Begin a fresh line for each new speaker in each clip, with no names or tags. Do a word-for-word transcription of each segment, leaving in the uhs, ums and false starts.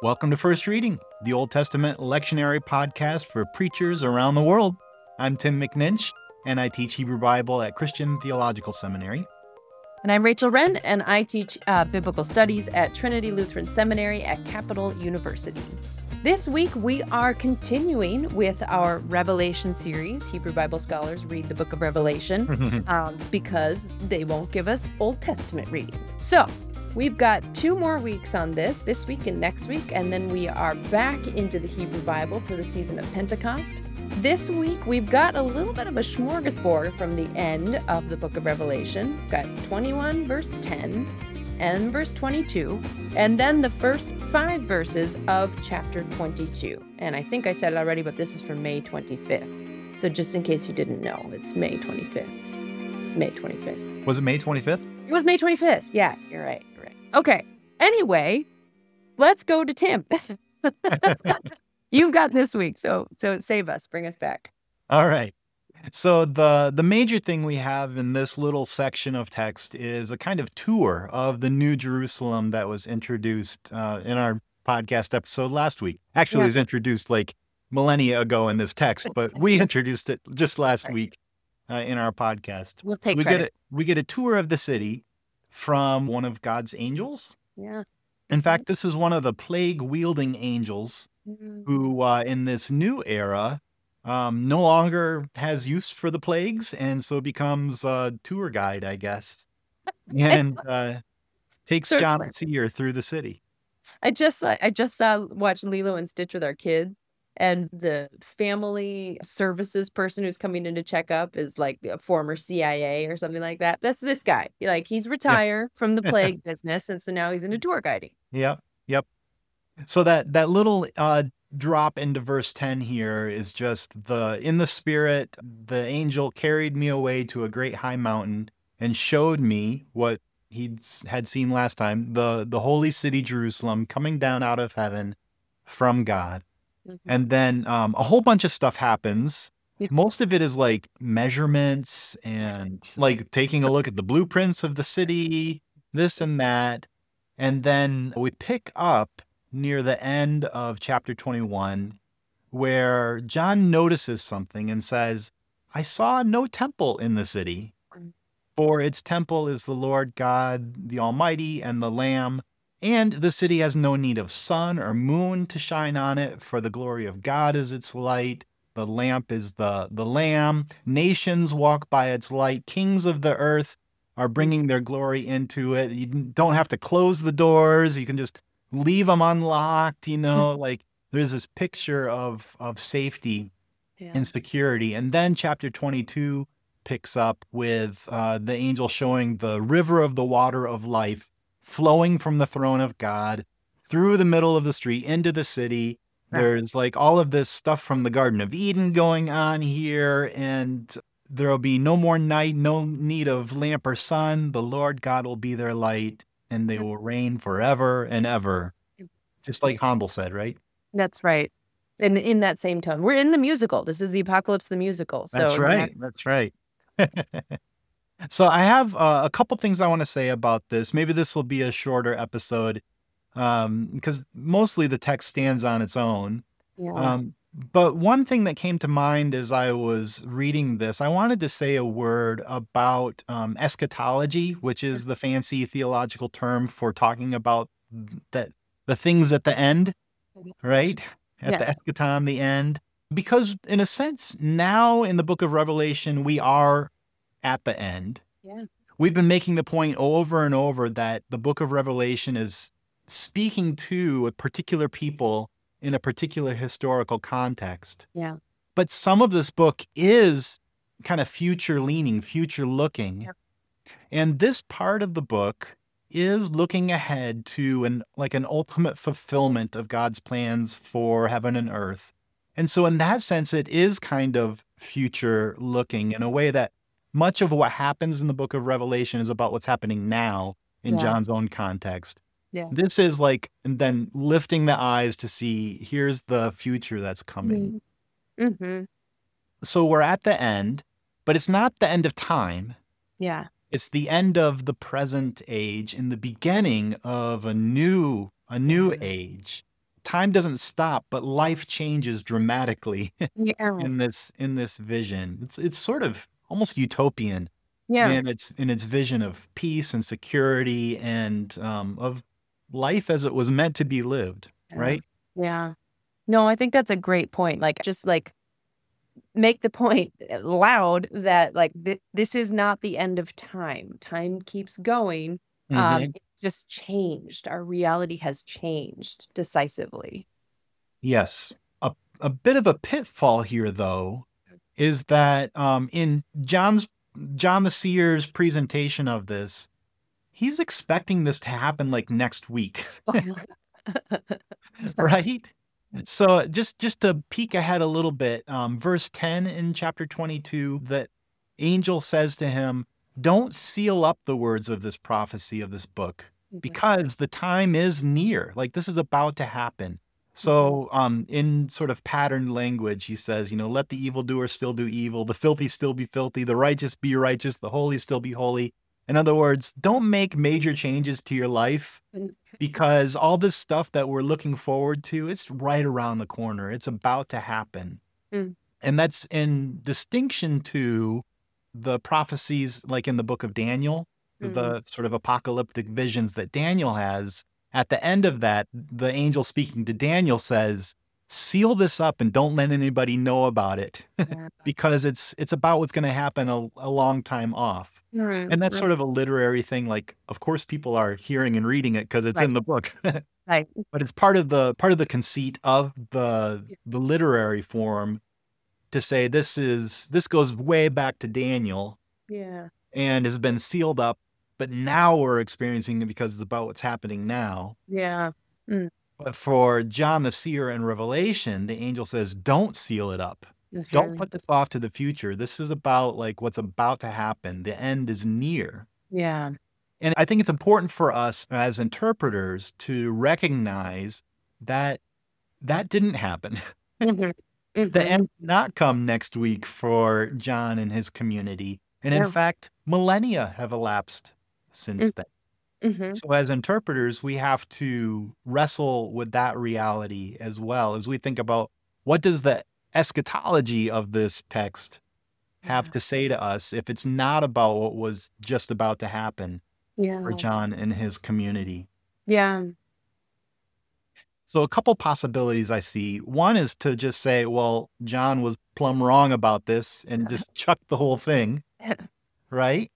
Welcome to First Reading, the Old Testament lectionary podcast for preachers around the world. I'm Tim McNinch, and I teach Hebrew Bible at Christian Theological Seminary.
And I'm Rachel Wren, and I teach uh, biblical studies at Trinity Lutheran Seminary at Capital University. This week, we are continuing with our Revelation series. Hebrew Bible scholars read the book of Revelation um, because they won't give us Old Testament readings. So we've got two more weeks on this, this week and next week, and then we are back into the Hebrew Bible for the season of Pentecost. This week, we've got a little bit of a smorgasbord from the end of the book of Revelation. We've got twenty-one, verse ten, and verse twenty-two, and then the first five verses of chapter twenty-two. And I think I said it already, but this is for May twenty-fifth. So just in case you didn't know, it's May twenty-fifth. May twenty-fifth.
Was it May twenty-fifth?
It was May twenty-fifth. Yeah, you're right. You're right. Okay. Anyway, let's go to Tim. You've got this week, so so save us, bring us back.
All right. So the the major thing we have in this little section of text is a kind of tour of the New Jerusalem that was introduced uh, in our podcast episode last week. Actually,
Yeah.
it was introduced like millennia ago in this text, but we introduced it just last
Right.
week uh, in our podcast.
We'll
So
take
we get a,
credit.
we get a tour of the city from one of God's angels.
Yeah.
In fact, this is one of the plague-wielding angels
Mhm.
who, uh, in this new era, um, no longer has use for the plagues, and so becomes a tour guide, I guess, and uh, takes John
Certainly.
Seer through the city.
I just I just saw watched Lilo and Stitch with our kids, and the family services person who's coming in to check up is like a former C I A or something like that. That's this guy. Like he's retired from the plague business, and so now he's into tour guiding.
Yep, yep. So that that little uh, drop into verse ten here is just the in the spirit, the angel carried me away to a great high mountain and showed me what he had seen last time, the the holy city Jerusalem coming down out of heaven from God.
Mhm.
And then um, a whole bunch of stuff happens.
Yeah.
Most of it is like measurements and like taking a look at the blueprints of the city, this and that. And then we pick up near the end of chapter twenty-one, where John notices something and says, I saw no temple in the city,
Mm.
for its temple is the Lord God, the Almighty, and the Lamb. And the city has no need of sun or moon to shine on it, for the glory of God is its light. The lamp is the, the Lamb. Nations walk by its light. Kings of the earth are bringing their glory into it. You don't have to close the doors. You can just leave them unlocked, you know, like there's this picture of, of safety
Yeah.
and security. And then chapter twenty-two picks up with uh, the angel showing the river of the water of life flowing from the throne of God through the middle of the street into the city.
Right.
There's like all of this stuff from the Garden of Eden going on here, and there'll be no more night, no need of lamp or sun. The Lord God will be their light, and they will reign forever and ever. Just like Handel said, right?
That's right. And in that same tone, we're in the musical. This is the Apocalypse the musical. So
That's right.
exact-
That's right. So I have uh, a couple things I want to say about this. Maybe this will be a shorter episode um, because mostly the text stands on its own.
Yeah.
Um, but one thing that came to mind as I was reading this, I wanted to say a word about um, eschatology, which is the fancy theological term for talking about that the things at the end, right? At the
Yeah.
eschaton, the end. Because in a sense, now in the book of Revelation, we are at the end.
Yeah.
We've been making the point over and over that the book of Revelation is speaking to a particular people in a particular historical context.
Yeah.
But some of this book is kind of future leaning, future looking.
Yep.
And this part of the book is looking ahead to an like an ultimate fulfillment of God's plans for heaven and earth. And so in that sense, it is kind of future looking in a way that much of what happens in the book of Revelation is about what's happening now in
Yeah.
John's own context.
Yeah.
This is like, and then lifting the eyes to see, here's the future that's coming.
Mm-hmm.
So we're at the end, but it's not the end of time.
Yeah.
It's the end of the present age and the beginning of a new, a new age. time doesn't stop, but life changes dramatically
Yeah.
in this in this vision. It's it's sort of almost utopian
Yeah.
in its in its vision of peace and security and um, of life as it was meant to be lived,
Yeah.
right?
Yeah. No, I think that's a great point. Like, just like make the point loud that like th- this is not the end of time. Time keeps going. Um,
hmm
it just changed. Our reality has changed decisively.
Yes. A a bit of a pitfall here, though, is that um, in John's John the Seer's presentation of this, he's expecting this to happen like next week, right? So just just to peek ahead a little bit, um, verse ten in chapter twenty-two, that angel says to him, "Don't seal up the words of this prophecy of this book,
Mhm.
because the time is near." Like this is about to happen. So, um, in sort of patterned language, he says, you know, let the evildoer still do evil, the filthy still be filthy, the righteous be righteous, the holy still be holy. In other words, don't make major changes to your life
Mhm.
because all this stuff that we're looking forward to, it's right around the corner. It's about to happen.
Mm.
And that's in distinction to the prophecies like in the book of Daniel,
Mhm.
the sort of apocalyptic visions that Daniel has. At the end of that, the angel speaking to Daniel says, "Seal this up and don't let anybody know about it
Yeah.
because it's it's about what's going to happen a, a long time off."
Mhm.
And that's
Mhm.
sort of a literary thing. Like, of course, people are hearing and reading it because it's
Right.
in the book.
Right.
But it's part of the part of the conceit of the the literary form to say this is this goes way back to Daniel
Yeah.
and has been sealed up, but now we're experiencing it because it's about what's happening now.
Yeah. Mm.
But for John the seer in Revelation, the angel says, "Don't seal it up. Don't
Mhm.
put this off to the future. This is about like what's about to happen. The end is near."
Yeah.
And I think it's important for us as interpreters to recognize that that didn't happen.
Mhm.
The
Mhm.
end did not come next week for John and his community. And in
Yeah.
fact, millennia have elapsed
Mm.
since then.
Mhm.
So as interpreters, we have to wrestle with that reality as well as we think about what does the eschatology of this text have
Yeah.
to say to us if it's not about what was just about to happen for
Yeah.
John and his community.
Yeah.
So a couple possibilities I see. One is to just say, well, John was plumb wrong about this and just chuck the whole thing, right?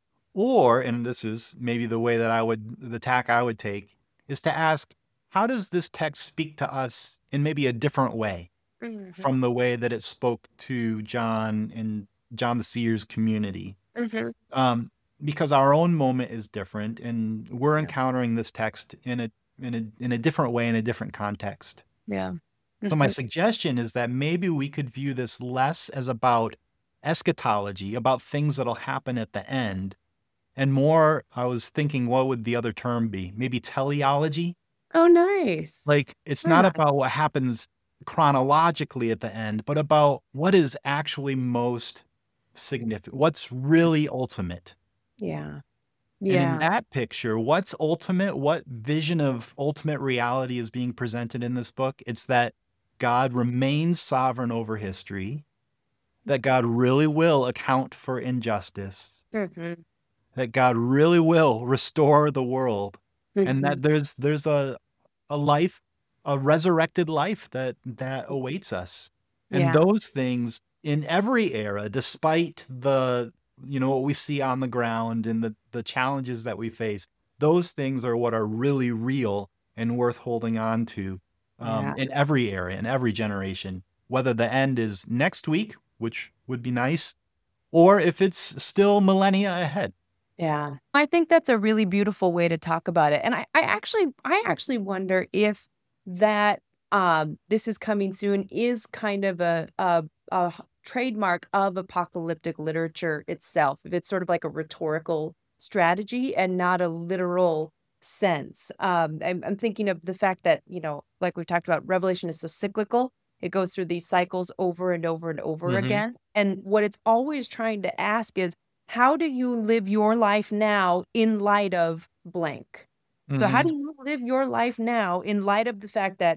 Or, and this is maybe the way that I would, the tack I would take, is to ask, how does this text speak to us in maybe a different way
Mhm.
from the way that it spoke to John and John the Seer's community?
Mhm.
Um, because our own moment is different and we're
Yeah.
encountering this text in a in a in a different way, in a different context.
Yeah.
So my
Mhm.
suggestion is that maybe we could view this less as about eschatology, about things that'll happen at the end, and more, I was thinking, what would the other term be? Maybe teleology?
Oh, nice.
Like, it's not
Yeah.
about what happens chronologically at the end, but about what is actually most significant, what's really ultimate.
Yeah.
And in
Yeah.
that picture, what's ultimate? What vision of ultimate reality is being presented in this book? It's that God remains sovereign over history, that God really will account for injustice,
Mhm.
that God really will restore the world, and
Mhm.
that there's there's a a life, a resurrected life that that awaits us. And
Yeah.
those things in every era, despite the you know what we see on the ground and the the challenges that we face, those things are what are really real and worth holding on to um,
Yeah.
in every era, in every generation. Whether the end is next week, which would be nice, or if it's still millennia ahead.
Yeah. I think that's a really beautiful way to talk about it. And I, I actually I actually wonder if that um this is coming soon is kind of a a, a h- trademark of apocalyptic literature itself. If it's sort of like a rhetorical strategy and not a literal sense. Um I'm, I'm thinking of the fact that, you know, like we talked about, Revelation is so cyclical. It goes through these cycles over and over and over
hmm
again. And what it's always trying to ask is, how do you live your life now in light of blank? So how
hmm
do you live your life now in light of the fact that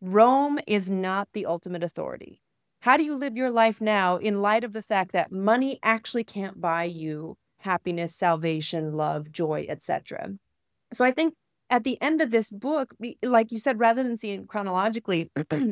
Rome is not the ultimate authority. How do you live your life now in light of the fact that money actually can't buy you happiness, salvation, love, joy, et cetera? So I think at the end of this book, like you said, rather than seeing chronologically,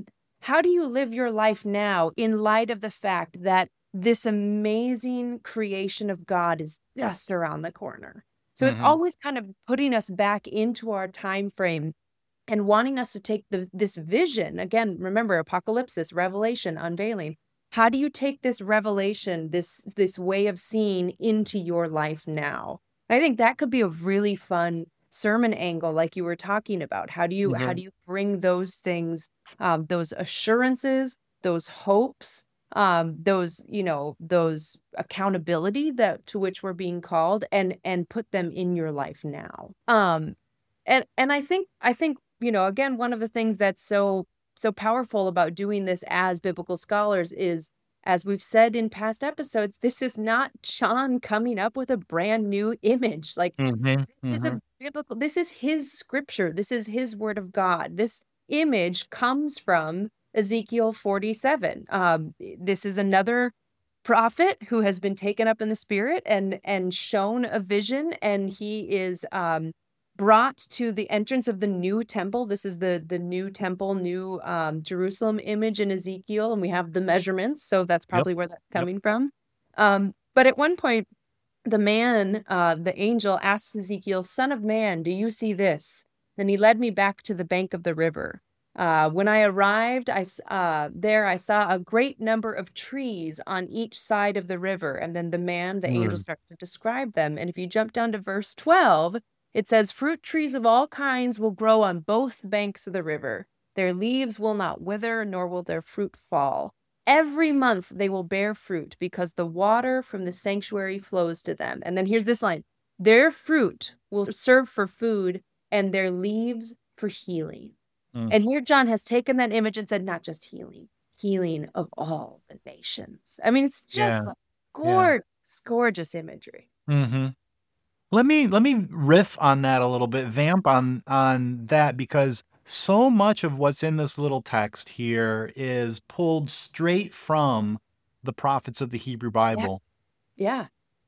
how do you live your life now in light of the fact that this amazing creation of God is just around the corner? So it's
Mm-hmm.
always kind of putting us back into our time frame and wanting us to take the, this vision. Again, remember, apocalypsis, revelation, unveiling. How do you take this revelation, this, this way of seeing into your life now? I think that could be a really fun sermon angle, like you were talking about. How do you,
Mm-hmm.
how do you bring those things, um, those assurances, those hopes, um, those, you know, those accountability that to which we're being called, and, and put them in your life now? Um, and, and I think, I think, you know, again, one of the things that's so, so powerful about doing this as biblical scholars is, as we've said in past episodes, this is not John coming up with a brand new image. Like,
Mm-hmm.
this is
Mm-hmm.
a biblical, this is his scripture. This is his word of God. This image comes from Ezekiel forty-seven. Um, this is another prophet who has been taken up in the spirit and, and shown a vision, and he is, um, brought to the entrance of the new temple. This is the the new temple, new um, Jerusalem image in Ezekiel, and we have the measurements, so that's
Yep.
probably where that's
Yep.
coming from. Um, but at one point, the man, uh, the angel, asks Ezekiel, "Son of man, do you see this?" Then he led me back to the bank of the river. Uh, when I arrived, I uh, there I saw a great number of trees on each side of the river, and then the man, the angel,
Mm.
starts to describe them. And if you jump down to verse twelve, it says, "Fruit trees of all kinds will grow on both banks of the river. Their leaves will not wither, nor will their fruit fall. Every month they will bear fruit because the water from the sanctuary flows to them." And then here's this line: "Their fruit will serve for food and their leaves for healing."
Mm.
And here John has taken that image and said, not just healing, healing of all the nations. I mean, it's just
Yeah.
like
Yeah.
gorgeous, gorgeous imagery.
Mm-hmm. Let me let me riff on that a little bit, vamp on on that, because so much of what's in this little text here is pulled straight from the prophets of the Hebrew Bible.
Yeah.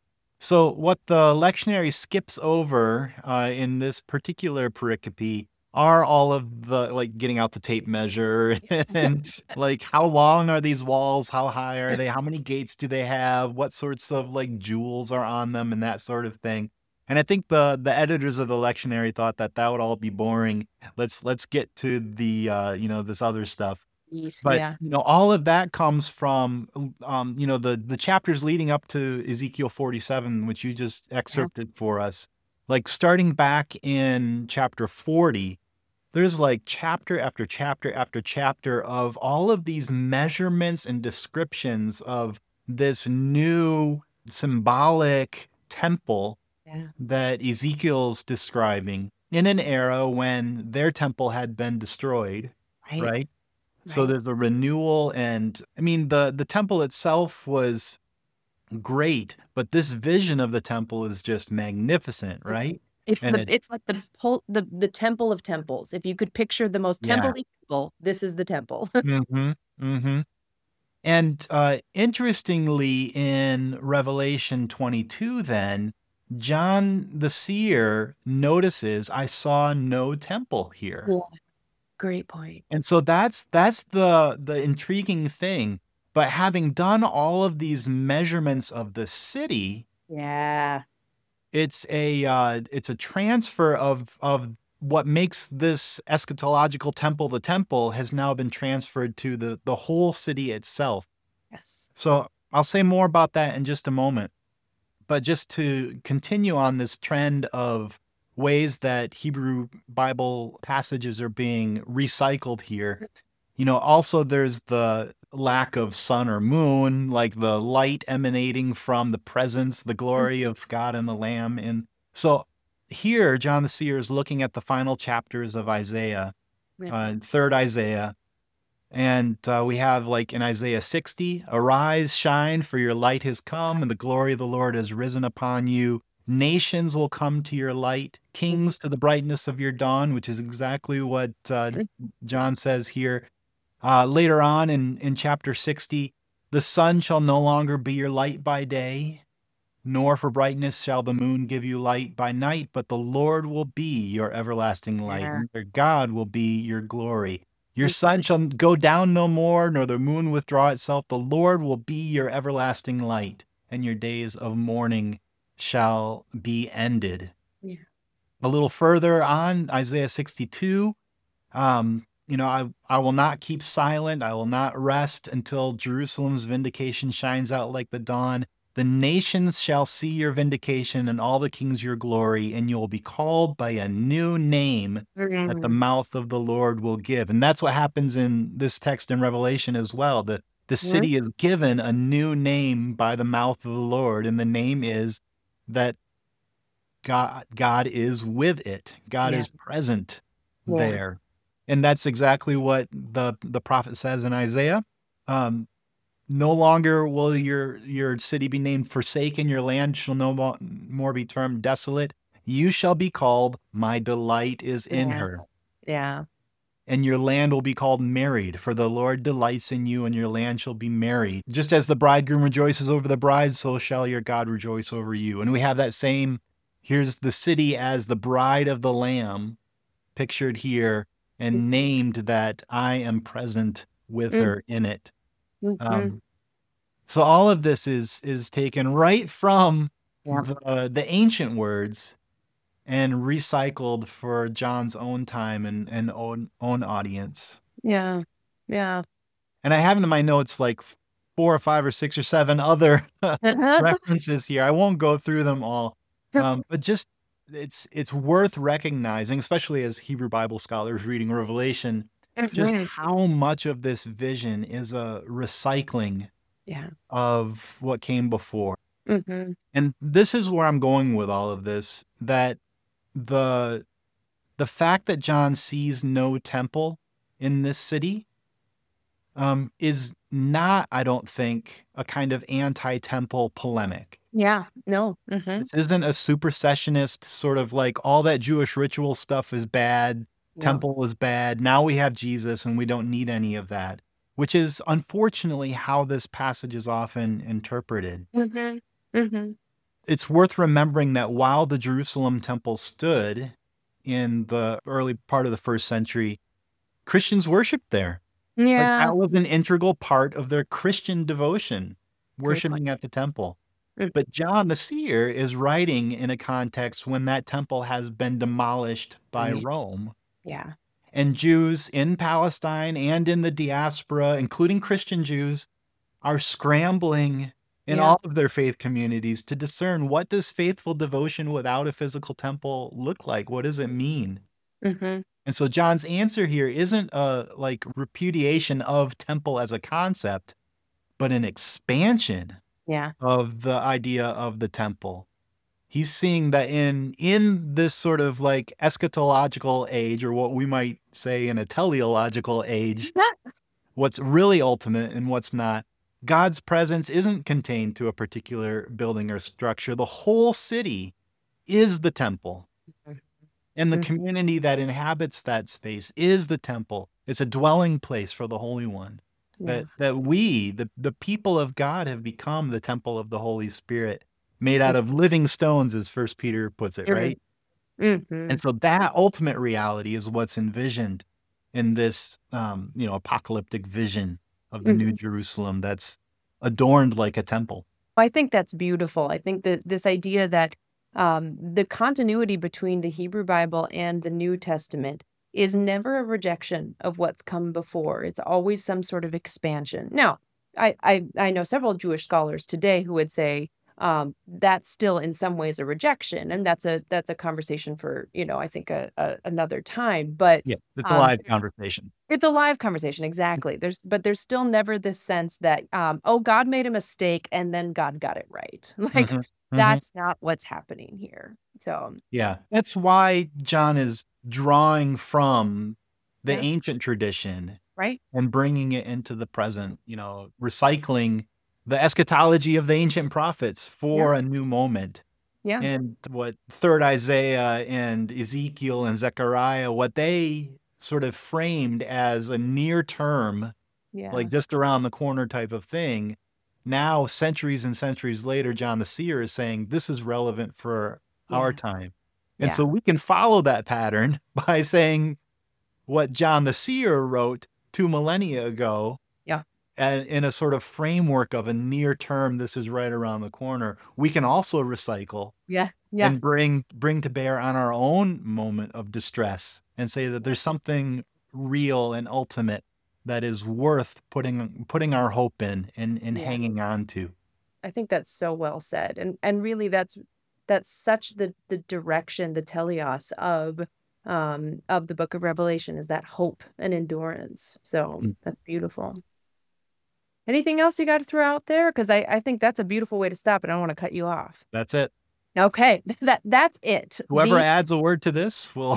So what the lectionary skips over uh, in this particular pericope are all of the, like, getting out the tape measure and like, how long are these walls? How high are they? How many gates do they have? What sorts of like jewels are on them and that sort of thing. And I think the the editors of the lectionary thought that that would all be boring. Let's let's get to the uh, you know, this other stuff. But,
Yeah.
you know, all of that comes from, um, you know, the the chapters leading up to Ezekiel forty-seven, which you just excerpted for us. Like, starting back in chapter forty, there's like chapter after chapter after chapter of all of these measurements and descriptions of this new symbolic temple
Yeah.
that Ezekiel's describing in an era when their temple had been destroyed,
Right.
right? So
Right.
there's a renewal, and I mean, the the temple itself was great, but this vision of the temple is just magnificent, right?
It's
And
the
it,
it's like the pol- the the temple of temples. If you could picture the most
yeah.
temple temple, this is the temple.
Mm-hmm. Mm-hmm. And uh, interestingly, in Revelation twenty-two, then John the seer notices, "I saw no temple here."
Yeah. Great point.
And so that's that's the the intriguing thing. But having done all of these measurements of the city,
Yeah.
it's a uh, it's a transfer of of what makes this eschatological temple the temple has now been transferred to the the whole city itself.
Yes.
So I'll say more about that in just a moment. But just to continue on this trend of ways that Hebrew Bible passages are being recycled here, you know, also there's the lack of sun or moon, like the light emanating from the presence, the glory of God and the Lamb. And so here, John the Seer is looking at the final chapters of Isaiah,
Yeah.
uh, third Isaiah. And uh, we have, like, in Isaiah sixty, "Arise, shine, for your light has come, and the glory of the Lord has risen upon you. Nations will come to your light, kings to the brightness of your dawn, which is exactly what uh, John says here. Uh, later on in, in chapter sixty, the sun shall no longer be your light by day, nor for brightness shall the moon give you light by night, but the Lord will be your everlasting light,
Yeah.
and your God will be your glory. Your sun shall go down no more, nor the moon withdraw itself. The Lord will be your everlasting light, and your days of mourning shall be ended.
Yeah.
A little further on, Isaiah sixty-two, um, you know, I, I will not keep silent. I will not rest until Jerusalem's vindication shines out like the dawn. The nations shall see your vindication and all the kings your glory, and you'll be called by a new name that the
Mm.
mouth of the Lord will give. And that's what happens in this text in Revelation as well. The, the city is given a new name by the mouth of the Lord, and the name is that God, God is with it. God
Yeah.
is present
Yeah.
there. And that's exactly what the, the prophet says in Isaiah. Um, no longer will your, your city be named forsaken. Your land shall no mo- more be termed desolate. You shall be called, my delight is in
Yeah.
her.
Yeah.
And your land will be called married, for the Lord delights in you, and your land shall be married. Just as the bridegroom rejoices over the bride, so shall your God rejoice over you. And we have that same, here's the city as the bride of the Lamb, pictured here, and named that I am present with
Mm.
her in it.
Mhm.
Um, so all of this is is taken right from
Yeah.
the, the ancient words and recycled for John's own time and, and own, own audience.
Yeah. Yeah.
And I have in my notes like four or five or six or seven other references here. I won't go through them all, um, but just it's it's worth recognizing, especially as Hebrew Bible scholars reading Revelation, just
Mhm.
how much of this vision is a recycling
Yeah.
of what came before.
Mhm.
And this is where I'm going with all of this, that the the fact that John sees no temple in this city um, is not, I don't think, a kind of anti-temple polemic.
Yeah. No. Mhm.
This isn't a supersessionist sort of like all that Jewish ritual stuff is bad,
No.
temple is bad. Now we have Jesus and we don't need any of that, which is unfortunately how this passage is often interpreted.
Mhm. Mhm.
It's worth remembering that while the Jerusalem temple stood in the early part of the first century, Christians worshiped there. Like
Yeah.
that was an integral part of their Christian devotion,
Great point.
worshiping at the temple.
Mm.
But John the seer is writing in a context when that temple has been demolished by
Right.
Rome.
Yeah.
And Jews in Palestine and in the diaspora, including Christian Jews, are scrambling in
Yeah.
all of their faith communities to discern, what does faithful devotion without a physical temple look like? What does it mean?
Mhm.
And so John's answer here isn't a like repudiation of temple as a concept, but an expansion
Yeah.
of the idea of the temple. He's seeing that in in this sort of like eschatological age, or what we might say in a teleological age, what's really ultimate and what's not, God's presence isn't contained to a particular building or structure. The whole city is the temple. And the
Mhm.
community that inhabits that space is the temple. It's a dwelling place for the Holy One.
Yeah.
That that we, the, the people of God, have become the temple of the Holy Spirit, made out of living stones, as First Peter puts it,
Mhm.
right?
Mhm.
And so that ultimate reality is what's envisioned in this, um, you know, apocalyptic vision of the New
Mhm.
Jerusalem that's adorned like a temple.
I think that's beautiful. I think that this idea that um, the continuity between the Hebrew Bible and the New Testament is never a rejection of what's come before. It's always some sort of expansion. Now, I I, I know several Jewish scholars today who would say um, that's still in some ways a rejection, and that's a that's a conversation for you know I think a, a another time. But
Yeah, it's a
um,
live
there's
conversation.
it's a live conversation, exactly. There's but there's still never this sense that, um, "Oh, God made a mistake, and then God got it right." Like,
Mhm, mhm.
that's not what's happening here. So,
Yeah, that's why John is drawing from the
yeah,
ancient tradition
right?
and bringing it into the present, you know, recycling the eschatology of the ancient prophets
Yeah,
for a new moment.
Yeah.
And what third Isaiah and Ezekiel and Zechariah, what they sort of framed as a near term,
Yeah.
like just around the corner type of thing. Now, centuries and centuries later, John the Seer is saying this is relevant for our
Yeah.
time. And
Yeah.
so we can follow that pattern by saying what John the Seer wrote two millennia ago.
Yeah.
And in a sort of framework of a near term, this is right around the corner. We can also recycle
Yeah. Yeah.
and bring bring to bear on our own moment of distress and say that there's something real and ultimate that is worth putting putting our hope in and, and
Yeah.
hanging on to.
I think that's so well said. And and really that's that's such the the direction, the teleos of um of the book of Revelation, is that hope and endurance. So
Mm.
that's beautiful. Anything else you got to throw out there? Because I, I think that's a beautiful way to stop, and I don't want to cut you off.
That's it.
Okay, that that's it.
Whoever
The-
adds a word to this will.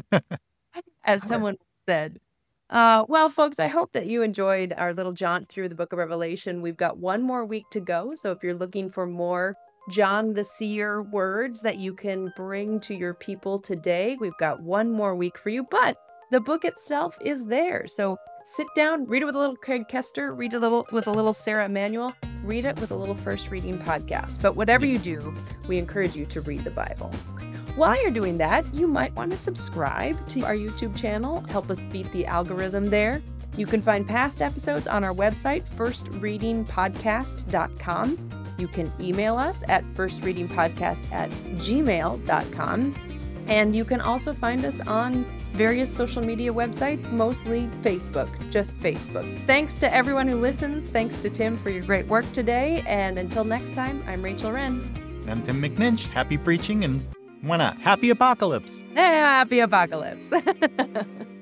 as someone said. Uh, well, folks, I hope that you enjoyed our little jaunt through the book of Revelation. We've got one more week to go. So if you're looking for more John the Seer words that you can bring to your people today, we've got one more week for you. But the book itself is there. So sit down, read it with a little Craig Kester, read a little with a little Sarah Emanuel, read it with a little First Reading podcast. But whatever you do, we encourage you to read the Bible. While you're doing that, you might want to subscribe to our YouTube channel. Help us beat the algorithm there. You can find past episodes on our website, first reading podcast dot com. You can email us at first reading podcast at gmail dot com. And you can also find us on various social media websites, mostly Facebook, just Facebook. Thanks to everyone who listens. Thanks to Tim for your great work today. And until next time, I'm Rachel Wren.
I'm Tim McNinch. Happy preaching and why not? Happy apocalypse.
Happy apocalypse.